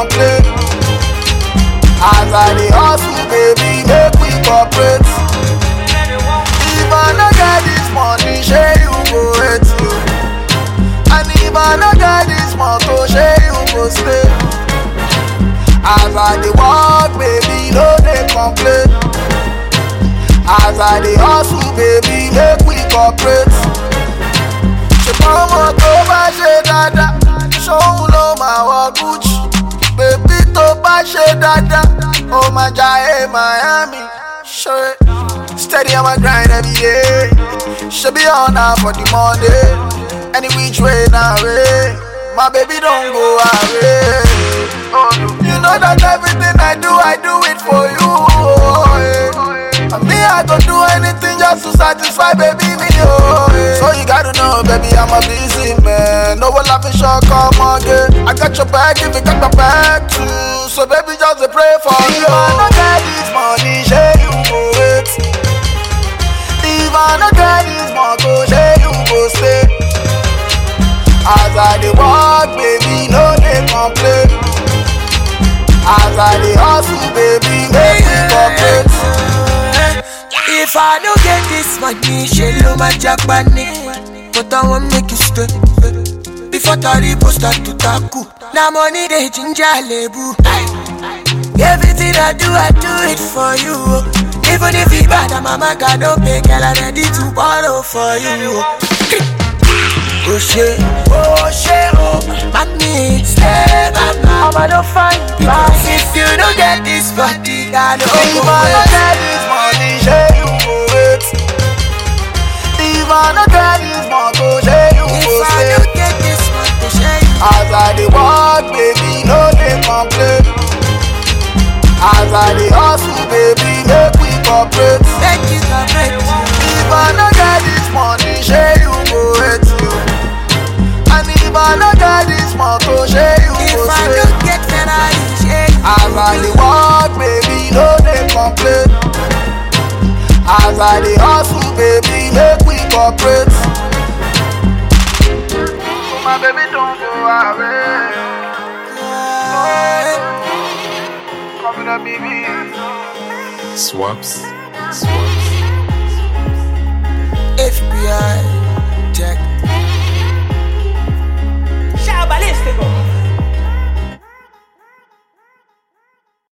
complain. As I dey hustle, baby, make we cooperate. If I no get this money, shey you go hate you. And if I no get this motor, shey you go stay. As I dey walk, baby, no dey complain. As I dey hustle, baby, make we cooperate. Ṣùgbọ́n mo tó bá ṣe dáadáa, ṣóun ló máa wọ Gucci. Baby tó bá ṣe dáadáa, ó máa jayé Miami. Ṣé steady on my grind every day. Ṣé bí ọ̀nà for the Monday. Any which way na way. My baby don't go away. You know that everything I do it for you. And me, I go do anything just to satisfy baby me. So you gotta know, baby, I'm a busy man. No one laughing short, come again. I got your back if you got my back too. So baby, just pray for you. If I no get this money, shey you go wait. If I no get this motor, shey you go stay. As I dey walk, baby, no dey complain. As I dey hustle, baby, make me cooperate. If I don't get this money, shelo my Japani. But I won't make you stay. Before Taribo start to tackle. Now money they ginger lebu. Everything I do it for you. Even if it's bad, mama God don't pay, girl, I'm ready to borrow for you. Oh shit, oh, mommy, stay back now. I don't find because if you don't get this body, I don't If I don't get this money, shey you go wait. If I don't get this motor, shey you go if I stay. don't get this money, shey you. As I dey walk, baby, no dey complain. As I dey hustle, baby, make we cooperate. Make you cooperate. If I no get this money, shey you go hate you. And if I no get this motor, shey you If go I stay. don't get Ferrari, shey you. As I dey walk, baby, no dey complain. As I dey hustle, baby, make we cooperate. So my baby don't go away. Coming up, baby. Swaps.